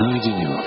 Ну и денек.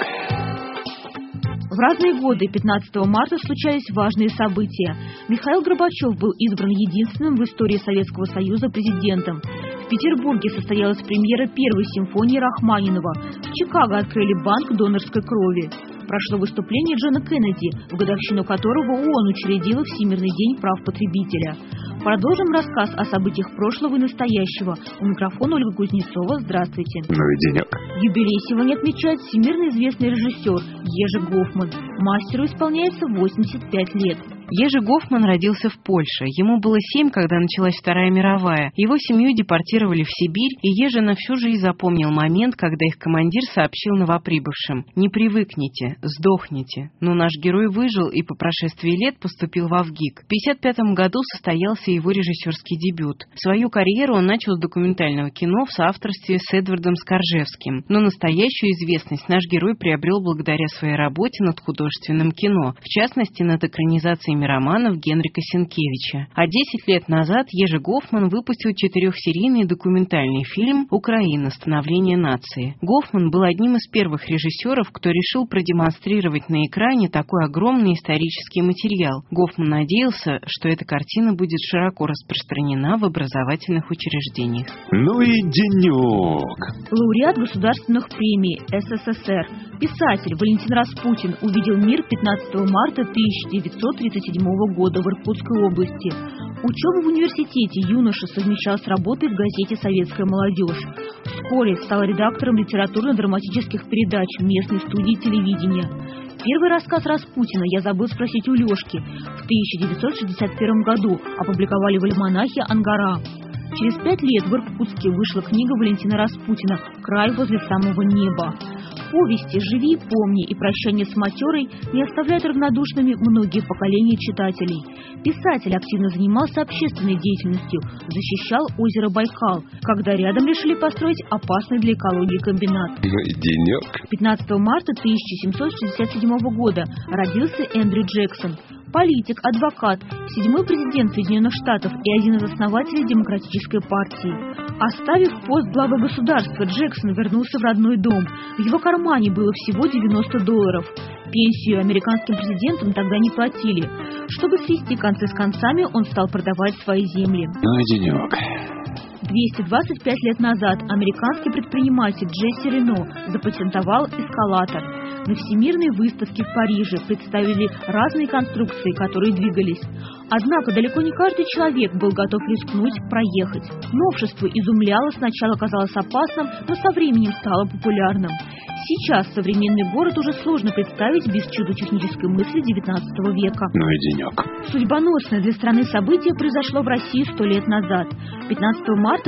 В разные годы 15 марта случались важные события. Михаил Горбачев был избран единственным в истории Советского Союза президентом. В Петербурге состоялась премьера первой симфонии Рахманинова. В Чикаго открыли банк донорской крови. Прошло выступление Джона Кеннеди, в годовщину которого ООН учредила Всемирный день прав потребителя. Продолжим рассказ о событиях прошлого и настоящего. У микрофона Ольга Кузнецова. Здравствуйте. Ну и денек. Юбилей сегодня отмечает всемирно известный режиссер Ежи Гофман. Мастеру исполняется 85 лет. Ежи Гофман родился в Польше. Ему было 7, когда началась Вторая мировая. Его семью депортировали в Сибирь, и Ежи на всю жизнь запомнил момент, когда их командир сообщил новоприбывшим: «Не привыкните, сдохните». Но наш герой выжил и по прошествии лет поступил в ВГИК. В 1955 году состоялся его режиссерский дебют. Свою карьеру он начал с документального кино в соавторстве с Эдвардом Скоржевским. Но настоящую известность наш герой приобрел благодаря своей работе над художественным кино, в частности, над экранизацией романов Генрика Сенкевича. А 10 лет назад Ежи Гофман выпустил 4-серийный документальный фильм «Украина. Становление нации». Гофман был одним из первых режиссеров, кто решил продемонстрировать на экране такой огромный исторический материал. Гофман надеялся, что эта картина будет широко распространена в образовательных учреждениях. Ну и денек. Лауреат государственных премий СССР, писатель Валентин Распутин увидел мир 15 марта 1937 года в Иркутской области. Учебу в университете юноша совмещал с работой в газете «Советская молодежь». Вскоре стал редактором литературно-драматических передач местной студии телевидения. Первый рассказ Распутина «Я забыл спросить у Лёшки» в 1961 году опубликовали в альманахе «Ангара». Через 5 лет в Иркутске вышла книга Валентина Распутина «Край возле самого неба». Повести «Живи, помни» и «Прощание с матерой» не оставляют равнодушными многие поколения читателей. Писатель активно занимался общественной деятельностью, защищал озеро Байкал, когда рядом решили построить опасный для экологии комбинат. Ну и денек. 15 марта 1767 года родился Эндрю Джексон. Политик, адвокат, 7-й президент Соединенных Штатов и один из основателей Демократической партии. Оставив пост главы государства, Джексон вернулся в родной дом. В его кармане было всего $90. Пенсию американским президентам тогда не платили. Чтобы свести концы с концами, он стал продавать свои земли. Ну и денек. 225 лет назад американский предприниматель Джесси Рено запатентовал эскалатор. На Всемирной выставке в Париже представили разные конструкции, которые двигались. Однако далеко не каждый человек был готов рискнуть проехать. Новшество изумляло, сначала казалось опасным, но со временем стало популярным. Сейчас современный город уже сложно представить без чудо-технической мысли XIX века. Ну и денек. Судьбоносное для страны событие произошло в России 100 лет назад. 15 марта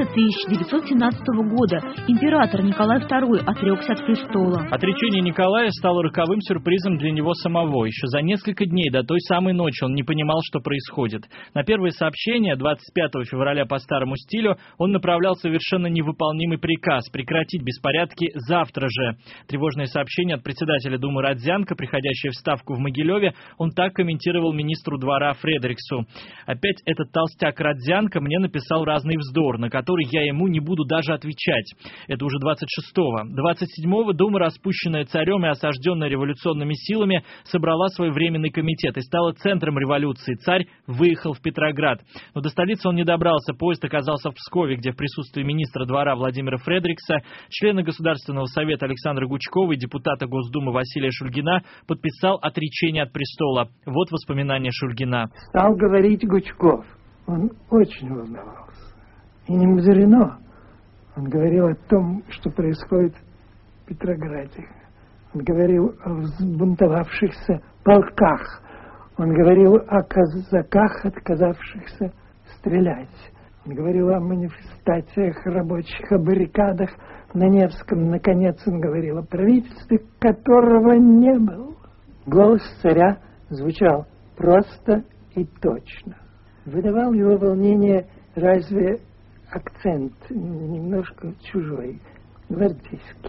1917 года император Николай II отрекся от престола. Отречение Николая стало роковым сюрпризом для него самого. Еще за несколько дней до той самой ночи он не понимал, что происходит. На первое сообщение 25 февраля по старому стилю он направлял совершенно невыполнимый приказ прекратить беспорядки завтра же. Тревожное сообщение от председателя Думы Родзянко, приходящее в Ставку в Могилеве, он так комментировал министру двора Фредериксу: «Опять этот толстяк Родзянко мне написал разный вздор, на который я ему не буду даже отвечать». Это уже 26-го. 27-го Дума, распущенная царем и осажденная революционными силами, собрала свой временный комитет и стала центром революции. Царь выехал в Петроград. Но до столицы он не добрался. Поезд оказался в Пскове, где в присутствии министра двора Владимира Фредерикса, члена Государственного совета Александра Гучкова и депутата Госдумы Василия Шульгина подписал отречение от престола. Вот воспоминания Шульгина. Стал говорить Гучков. Он очень волновался. И не мудрено. Он говорил о том, что происходит в Петрограде. Он говорил о взбунтовавшихся полках. Он говорил о казаках, отказавшихся стрелять. Он говорил о манифестациях рабочих, о баррикадах на Невском. Наконец он говорил о правительстве, которого не было. Голос царя звучал просто и точно. Выдавал его волнение разве акцент немножко чужой, гвардейский.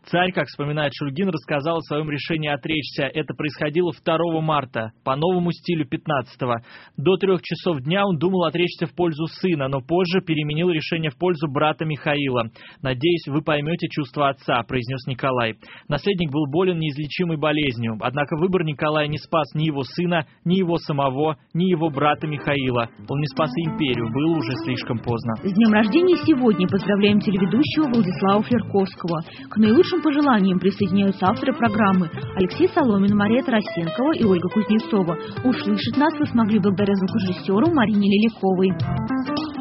Царь, как вспоминает Шульгин, рассказал о своем решении отречься. Это происходило 2 марта, по новому стилю 15-го. До 3 часов дня он думал отречься в пользу сына, но позже переменил решение в пользу брата Михаила. «Надеюсь, вы поймете чувства отца», — произнес Николай. Наследник был болен неизлечимой болезнью, однако выбор Николая не спас ни его сына, ни его самого, ни его брата Михаила. Он не спас и империю, было уже слишком поздно. С днем рождения сегодня поздравляем телеведущего Владислава Флерковского. К наилучшим пожеланиям присоединяются авторы программы Алексей Соломин, Мария Тарасенкова и Ольга Кузнецова. Услышать нас вы смогли благодаря звукорежиссеру Марине Леликовой.